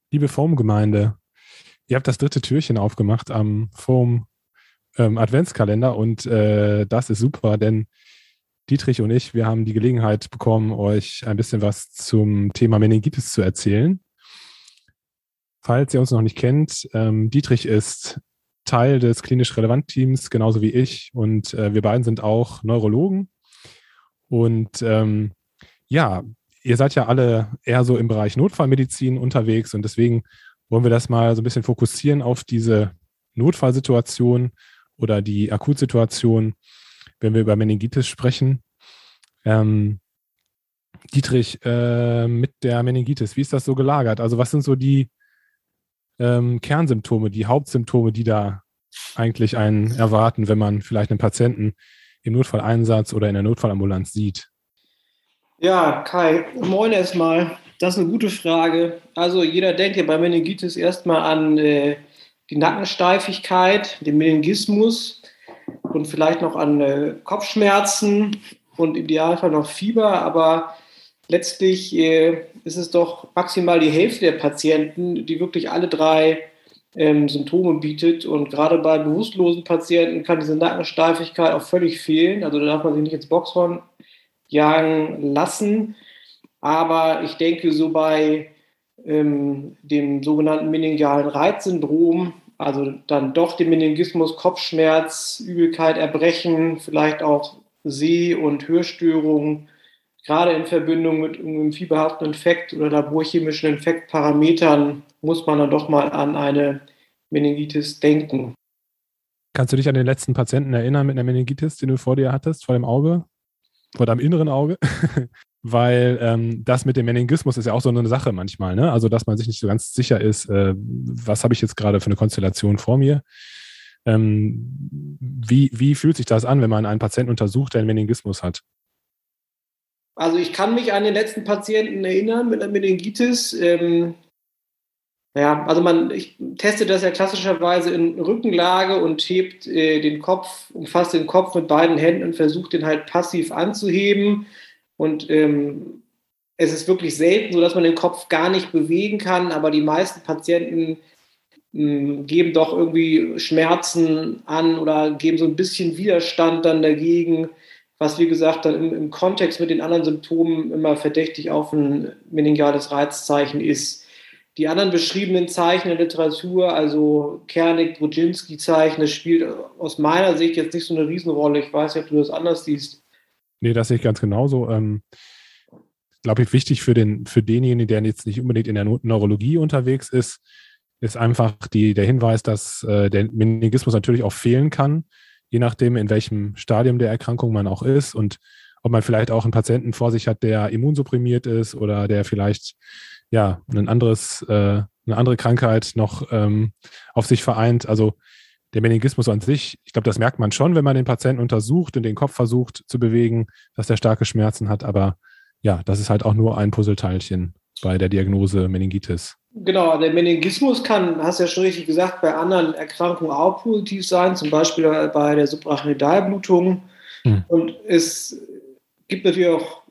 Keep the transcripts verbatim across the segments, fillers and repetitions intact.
Liebe Foam-Gemeinde, ihr habt das dritte Türchen aufgemacht am Foam ähm, Adventskalender und äh, das ist super, denn Dietrich und ich, wir haben die Gelegenheit bekommen, euch ein bisschen was zum Thema Meningitis zu erzählen. Falls ihr uns noch nicht kennt, ähm, Dietrich ist Teil des klinisch relevanten Teams, genauso wie ich, und äh, wir beiden sind auch Neurologen. Und ähm, ja, ihr seid ja alle eher so im Bereich Notfallmedizin unterwegs und deswegen wollen wir das mal so ein bisschen fokussieren auf diese Notfallsituation oder die Akutsituation, wenn wir über Meningitis sprechen. Ähm, Dietrich, äh, mit der Meningitis, wie ist das so gelagert? Also was sind so die ähm, Kernsymptome, die Hauptsymptome, die da eigentlich einen erwarten, wenn man vielleicht einen Patienten im Notfalleinsatz oder in der Notfallambulanz sieht? Ja, Kai, moin erstmal. Das ist eine gute Frage. Also jeder denkt ja bei Meningitis erstmal an äh, die Nackensteifigkeit, den Meningismus und vielleicht noch an äh, Kopfschmerzen und im Idealfall noch Fieber. Aber letztlich äh, ist es doch maximal die Hälfte der Patienten, die wirklich alle drei ähm, Symptome bietet. Und gerade bei bewusstlosen Patienten kann diese Nackensteifigkeit auch völlig fehlen. Also da darf man sich nicht ins Boxhorn jagen lassen. Aber ich denke, so bei ähm, dem sogenannten meningialen Reizsyndrom, also dann doch dem Meningismus, Kopfschmerz, Übelkeit, Erbrechen, vielleicht auch Seh- und Hörstörungen, gerade in Verbindung mit einem fieberhaften Infekt oder laborchemischen Infektparametern, muss man dann doch mal an eine Meningitis denken. Kannst du dich an den letzten Patienten erinnern mit einer Meningitis, den du vor dir hattest, vor dem Auge? Vor deinem inneren Auge? Weil ähm, das mit dem Meningismus ist ja auch so eine Sache manchmal, ne? Also, dass man sich nicht so ganz sicher ist, äh, was habe ich jetzt gerade für eine Konstellation vor mir? Ähm, wie, wie fühlt sich das an, wenn man einen Patienten untersucht, der einen Meningismus hat? Also ich kann mich an den letzten Patienten erinnern mit einer Meningitis. Ähm, Ja, also man, ich teste das ja klassischerweise in Rückenlage und hebt äh, den Kopf, umfasst den Kopf mit beiden Händen und versucht den halt passiv anzuheben. Und ähm, es ist wirklich selten so, dass man den Kopf gar nicht bewegen kann, aber die meisten Patienten mh, geben doch irgendwie Schmerzen an oder geben so ein bisschen Widerstand dann dagegen, was wie gesagt dann im, im Kontext mit den anderen Symptomen immer verdächtig auf ein meningiales Reizzeichen ist. Die anderen beschriebenen Zeichen in der Literatur, also Kernig-Brudzinski-Zeichen, das spielt aus meiner Sicht jetzt nicht so eine Riesenrolle. Ich weiß nicht, ob du das anders siehst. Nee, das sehe ich ganz genauso. Ähm, glaube ich, wichtig für, den, für denjenigen, der jetzt nicht unbedingt in der Neurologie unterwegs ist, ist einfach die, der Hinweis, dass äh, der Meningismus natürlich auch fehlen kann, je nachdem, in welchem Stadium der Erkrankung man auch ist und ob man vielleicht auch einen Patienten vor sich hat, der immunsupprimiert ist oder der vielleicht ja ein anderes, äh, eine andere Krankheit noch ähm, auf sich vereint. Also der Meningismus an sich, ich glaube, das merkt man schon, wenn man den Patienten untersucht und den Kopf versucht zu bewegen, dass er starke Schmerzen hat. Aber ja, das ist halt auch nur ein Puzzleteilchen bei der Diagnose Meningitis. Genau, der Meningismus kann, hast du ja schon richtig gesagt, bei anderen Erkrankungen auch positiv sein, zum Beispiel bei der Suprachnoidalblutung. Hm. Und es gibt natürlich auch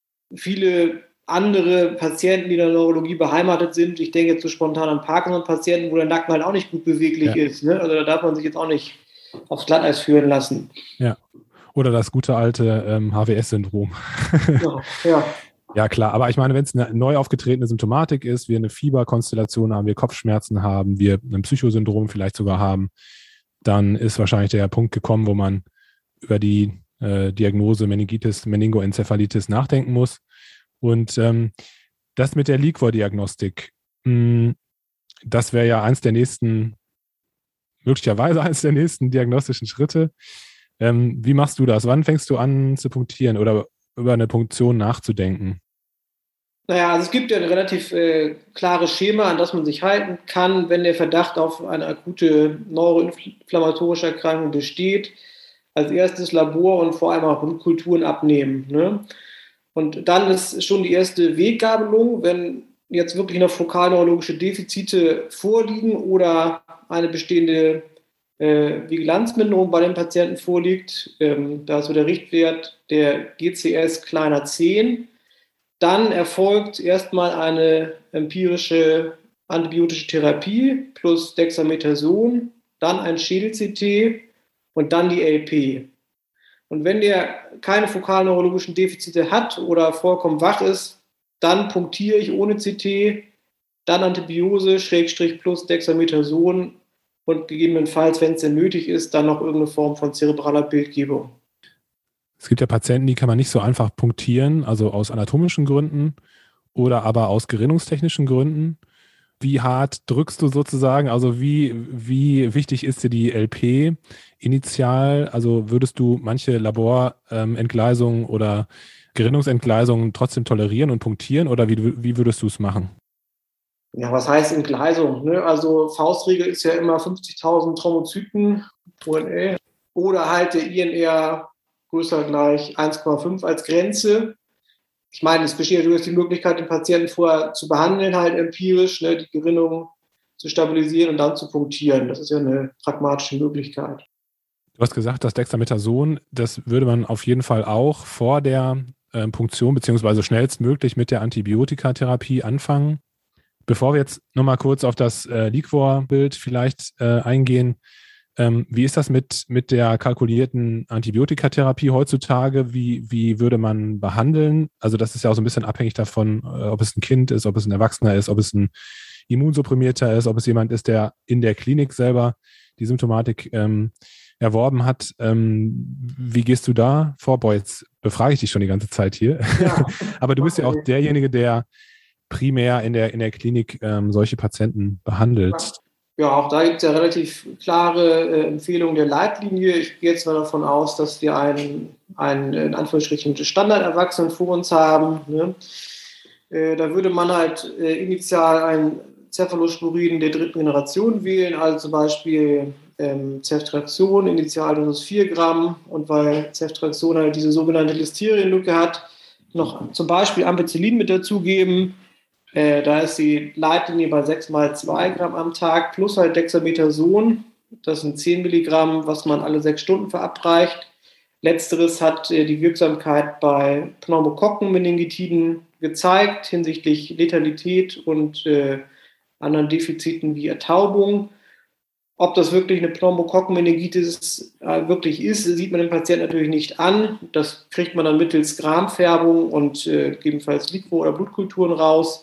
viele andere Patienten, die in der Neurologie beheimatet sind. Ich denke jetzt so spontan an Parkinson-Patienten, wo der Nacken halt auch nicht gut beweglich Ja, ist. Ne? Also da darf man sich jetzt auch nicht aufs Glatteis führen lassen. ja. Oder das gute alte ähm, H W S-Syndrom. Ja, ja. Ja, klar. Aber ich meine, wenn es eine neu aufgetretene Symptomatik ist, wir eine Fieberkonstellation haben, wir Kopfschmerzen haben, wir ein Psychosyndrom vielleicht sogar haben, dann ist wahrscheinlich der Punkt gekommen, wo man über die äh, Diagnose Meningitis, Meningoenzephalitis nachdenken muss. Und ähm, das mit der Liquor-Diagnostik, mh, das wäre ja eins der nächsten, möglicherweise eins der nächsten diagnostischen Schritte. Ähm, wie machst du das? Wann fängst du an zu punktieren oder über eine Punktion nachzudenken? Naja, also es gibt ja ein relativ äh, klares Schema, an das man sich halten kann, wenn der Verdacht auf eine akute neuroinflammatorische Erkrankung besteht. Als erstes Labor und vor allem auch Blutkulturen abnehmen. Ne? Und dann ist schon die erste Weggabelung, wenn jetzt wirklich noch fokalneurologische Defizite vorliegen oder eine bestehende äh, Vigilanzminderung bei den Patienten vorliegt. Ähm, da ist so der Richtwert der G C S kleiner zehn. Dann erfolgt erstmal eine empirische antibiotische Therapie plus Dexamethason, dann ein Schädel-C T und dann die L P. Und wenn der keine fokalneurologischen Defizite hat oder vollkommen wach ist, dann punktiere ich ohne C T, dann Antibiose, Schrägstrich plus Dexamethason und gegebenenfalls, wenn es denn nötig ist, dann noch irgendeine Form von zerebraler Bildgebung. Es gibt ja Patienten, die kann man nicht so einfach punktieren, also aus anatomischen Gründen oder aber aus gerinnungstechnischen Gründen. Wie hart drückst du sozusagen? Also wie, wie wichtig ist dir die L P initial? Also würdest du manche Laborentgleisungen ähm, oder Gerinnungsentgleisungen trotzdem tolerieren und punktieren oder wie, wie würdest du es machen? Ja, was heißt Entgleisung? Ne? Also Faustregel ist ja immer fünfzigtausend Thrombozyten O N L oder halt der I N R größer gleich eins Komma fünf als Grenze. Ich meine, es besteht natürlich die Möglichkeit, den Patienten vorher zu behandeln, halt empirisch, ne, die Gerinnung zu stabilisieren und dann zu punktieren. Das ist ja eine pragmatische Möglichkeit. Du hast gesagt, das Dexamethason, das würde man auf jeden Fall auch vor der äh, Punktion beziehungsweise schnellstmöglich mit der Antibiotikatherapie anfangen. Bevor wir jetzt nochmal kurz auf das äh, Liquor-Bild vielleicht äh, eingehen, ähm, wie ist das mit, mit der kalkulierten Antibiotikatherapie heutzutage? Wie, wie würde man behandeln? Also das ist ja auch so ein bisschen abhängig davon, äh, ob es ein Kind ist, ob es ein Erwachsener ist, ob es ein Immunsupprimierter ist, ob es jemand ist, der in der Klinik selber die Symptomatik ähm, erworben hat. Ähm, wie gehst du da vor? Boah, jetzt befrage ich dich schon die ganze Zeit hier. Ja. Aber du bist ja auch derjenige, der primär in der, in der Klinik ähm, solche Patienten behandelt. Ja, auch da gibt es ja relativ klare äh, Empfehlungen der Leitlinie. Ich gehe jetzt mal davon aus, dass wir einen, einen in Anführungsstrichen Standard-Erwachsenen vor uns haben. Ne? Äh, da würde man halt äh, initial einen Cephalosporin der dritten Generation wählen, also zum Beispiel ähm, Ceftriaxon, Initialdosis vier Gramm. Und weil Ceftriaxon halt diese sogenannte Listerienlücke hat, noch zum Beispiel Ampicillin mit dazugeben. Äh, da ist die Leitlinie bei sechs mal zwei Gramm am Tag plus halt Dexamethason. Das sind zehn Milligramm, was man alle sechs Stunden verabreicht. Letzteres hat äh, die Wirksamkeit bei Pneumokokkenmeningitiden gezeigt hinsichtlich Letalität und äh, anderen Defiziten wie Ertaubung. Ob das wirklich eine Pneumokokkenmeningitis äh, wirklich ist, sieht man dem Patienten natürlich nicht an. Das kriegt man dann mittels Gramfärbung und äh, gegebenenfalls Liquor- oder Blutkulturen raus.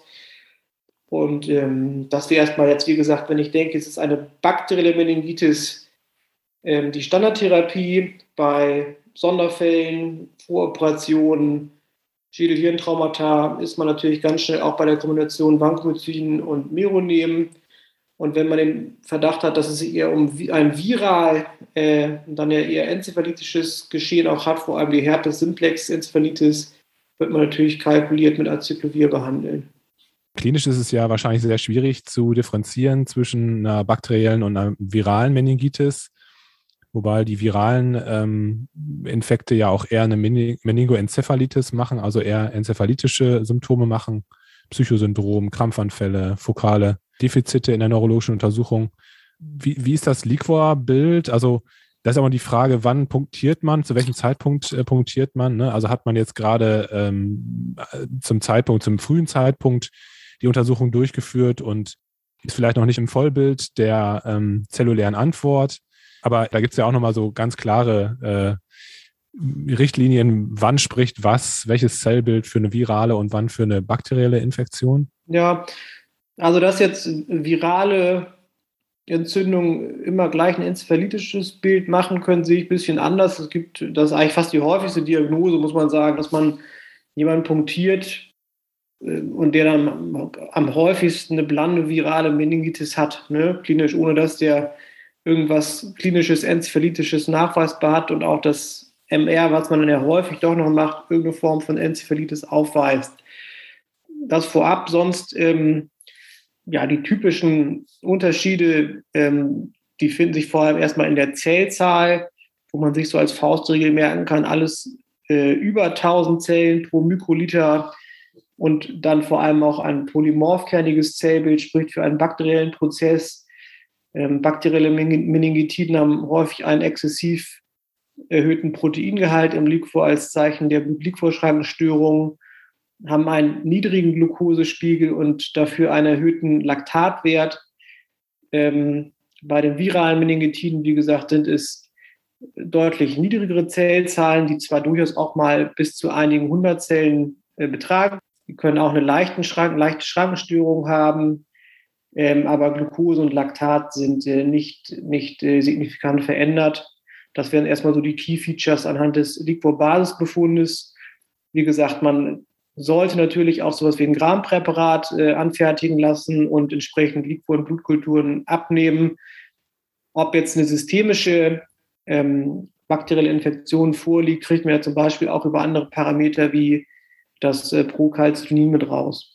Und ähm, das wäre erstmal jetzt, wie gesagt, wenn ich denke, es ist eine bakterielle Meningitis, ähm, die Standardtherapie bei Sonderfällen, Voroperationen, Schädel-Hirntraumata ist man natürlich ganz schnell auch bei der Kombination Vancomycin und Meronem. Und wenn man den Verdacht hat, dass es sich eher um ein viral, äh, dann ja eher enzephalitisches Geschehen auch hat, vor allem die Herpes-Simplex-Enzephalitis, wird man natürlich kalkuliert mit Acyclovir behandeln. Klinisch ist es ja wahrscheinlich sehr schwierig zu differenzieren zwischen einer bakteriellen und einer viralen Meningitis, wobei die viralen ähm, Infekte ja auch eher eine Meningoenzephalitis machen, also eher enzephalitische Symptome machen, Psychosyndrom, Krampfanfälle, fokale Defizite in der neurologischen Untersuchung. Wie, wie ist das Liquor-Bild? Also das ist aber die Frage, wann punktiert man, zu welchem Zeitpunkt äh, punktiert man? Ne? Also hat man jetzt gerade ähm, zum Zeitpunkt, zum frühen Zeitpunkt die Untersuchung durchgeführt und ist vielleicht noch nicht im Vollbild der ähm, zellulären Antwort. Aber da gibt es ja auch nochmal so ganz klare äh, Richtlinien, wann spricht was, welches Zellbild für eine virale und wann für eine bakterielle Infektion. Ja, also dass jetzt virale Entzündungen immer gleich ein enzephalitisches Bild machen können, sehe ich ein bisschen anders. Es gibt, das ist eigentlich fast die häufigste Diagnose, muss man sagen, dass man jemanden punktiert und der dann am häufigsten eine blande virale Meningitis hat, ne? Klinisch, ohne dass der irgendwas klinisches, enzephalitisches nachweisbar hat und auch das M R, was man dann ja häufig doch noch macht, irgendeine Form von Enzephalitis aufweist. Das vorab, sonst ähm, ja, die typischen Unterschiede, ähm, die finden sich vor allem erstmal in der Zellzahl, wo man sich so als Faustregel merken kann, alles äh, über tausend Zellen pro Mikroliter und dann vor allem auch ein polymorphkerniges Zellbild spricht für einen bakteriellen Prozess. Ähm, bakterielle Meningitiden haben häufig einen exzessiv erhöhten Proteingehalt im Liquor als Zeichen der Blutliquorschreibungsstörung. haben einen niedrigen Glukosespiegel und dafür einen erhöhten Laktatwert. Ähm, bei den viralen Meningitiden, wie gesagt, sind es deutlich niedrigere Zellzahlen, die zwar durchaus auch mal bis zu einigen hundert Zellen äh, betragen. Die können auch eine leichten Schrank, leichte Schrankenstörung haben, ähm, aber Glucose und Laktat sind äh, nicht, nicht äh, signifikant verändert. Das wären erstmal so die Key Features anhand des Liquor-Basisbefundes. Wie gesagt, man sollte natürlich auch sowas wie ein Grampräparat äh, anfertigen lassen und entsprechend Liquor- und Blutkulturen abnehmen. Ob jetzt eine systemische ähm, bakterielle Infektion vorliegt, kriegt man ja zum Beispiel auch über andere Parameter wie das äh, Procalcitonin mit raus.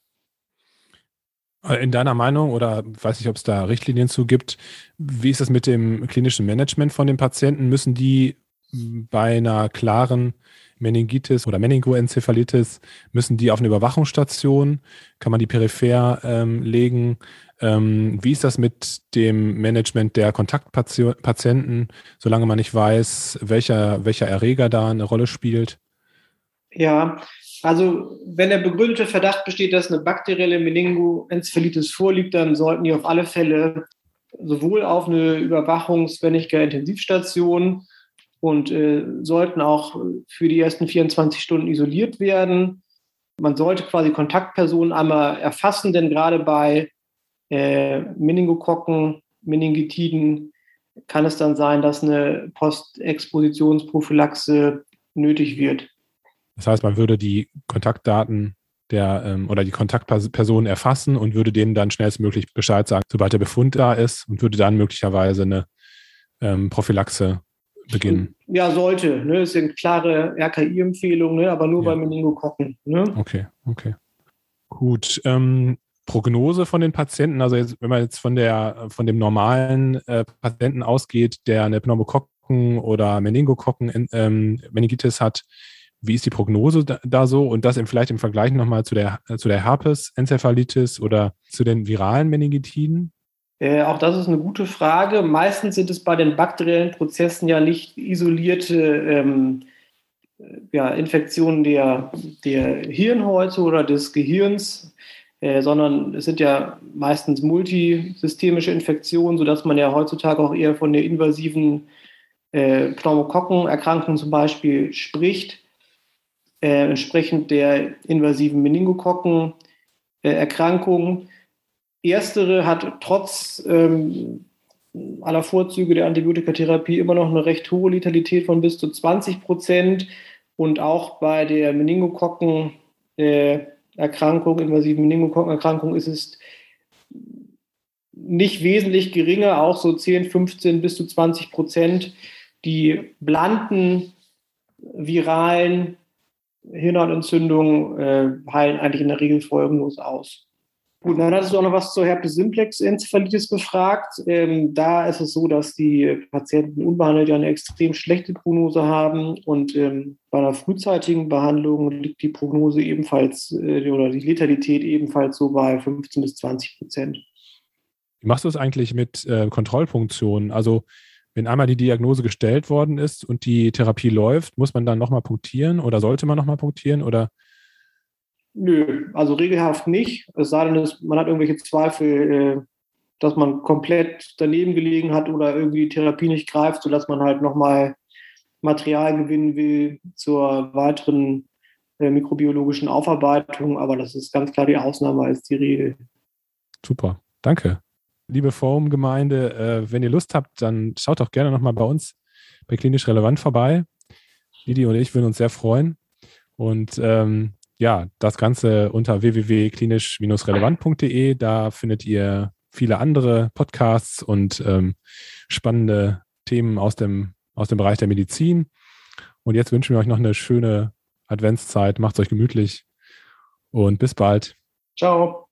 In deiner Meinung, oder weiß nicht, ob es da Richtlinien zu gibt, wie ist das mit dem klinischen Management von den Patienten? Müssen die bei einer klaren Meningitis oder Meningoenzephalitis, müssen die auf eine Überwachungsstation? Kann man die peripher ähm, legen? Ähm, wie ist das mit dem Management der Kontaktpatienten, solange man nicht weiß, welcher, welcher Erreger da eine Rolle spielt? Ja, also wenn der begründete Verdacht besteht, dass eine bakterielle Meningoenzephalitis vorliegt, dann sollten die auf alle Fälle sowohl auf eine Überwachungs-wenn-nicht-gar-Intensivstation und äh, sollten auch für die ersten vierundzwanzig Stunden isoliert werden. Man sollte quasi Kontaktpersonen einmal erfassen, denn gerade bei äh, Meningokokken, Meningitiden kann es dann sein, dass eine Postexpositionsprophylaxe nötig wird. Das heißt, man würde die Kontaktdaten der ähm, oder die Kontaktpersonen erfassen und würde denen dann schnellstmöglich Bescheid sagen, sobald der Befund da ist, und würde dann möglicherweise eine ähm, Prophylaxe beginnen. Ja, sollte. Ne? Das ist eine klare R K I-Empfehlung, ne? Aber nur ja. Bei Meningokokken. Ne? Okay, okay. Gut. Ähm, Prognose von den Patienten, also jetzt, wenn man jetzt von der von dem normalen äh, Patienten ausgeht, der eine Pneumokokken oder Meningokokken ähm, Meningitis hat, wie ist die Prognose da, da so? Und das im, vielleicht im Vergleich nochmal zu der, zu der Herpes-Enzephalitis oder zu den viralen Meningitiden? Äh, auch das ist eine gute Frage. Meistens sind es bei den bakteriellen Prozessen ja nicht isolierte ähm, ja, Infektionen der, der Hirnhäute oder des Gehirns, äh, sondern es sind ja meistens multisystemische Infektionen, sodass man ja heutzutage auch eher von der invasiven äh, Pneumokokkenerkrankung zum Beispiel spricht. Äh, entsprechend der invasiven Meningokokkenerkrankung. Äh, Erstere hat trotz ähm, aller Vorzüge der Antibiotikatherapie immer noch eine recht hohe Letalität von bis zu zwanzig Prozent. Und auch bei der Meningokokkenerkrankung, äh, invasiven Meningokokkenerkrankung, ist es nicht wesentlich geringer, auch so zehn, fünfzehn bis zu zwanzig Prozent. Die blanken viralen Hirnhautentzündungen äh, heilen eigentlich in der Regel folgenlos aus. Gut, dann hattest du auch noch was zur Herpes-Simplex-Enzephalitis gefragt. Ähm, da ist es so, dass die Patienten unbehandelt ja eine extrem schlechte Prognose haben und ähm, bei einer frühzeitigen Behandlung liegt die Prognose ebenfalls äh, oder die Letalität ebenfalls so bei fünfzehn bis zwanzig Prozent. Wie machst du es eigentlich mit äh, Kontrollpunktionen? Also wenn einmal die Diagnose gestellt worden ist und die Therapie läuft, muss man dann nochmal punktieren oder sollte man nochmal punktieren? Oder? Nö, also regelhaft nicht. Es sei denn, man hat irgendwelche Zweifel, dass man komplett daneben gelegen hat oder irgendwie die Therapie nicht greift, sodass man halt nochmal Material gewinnen will zur weiteren mikrobiologischen Aufarbeitung. Aber das ist ganz klar die Ausnahme als die Regel. Super, danke. Liebe Forum-Gemeinde, äh, wenn ihr Lust habt, dann schaut doch gerne nochmal bei uns bei Klinisch Relevant vorbei. Lidi und ich würden uns sehr freuen. Und ähm, ja, das Ganze unter w w w punkt klinisch relevant punkt d e. Da findet ihr viele andere Podcasts und ähm, spannende Themen aus dem, aus dem Bereich der Medizin. Und jetzt wünschen wir euch noch eine schöne Adventszeit. Macht's euch gemütlich und bis bald. Ciao.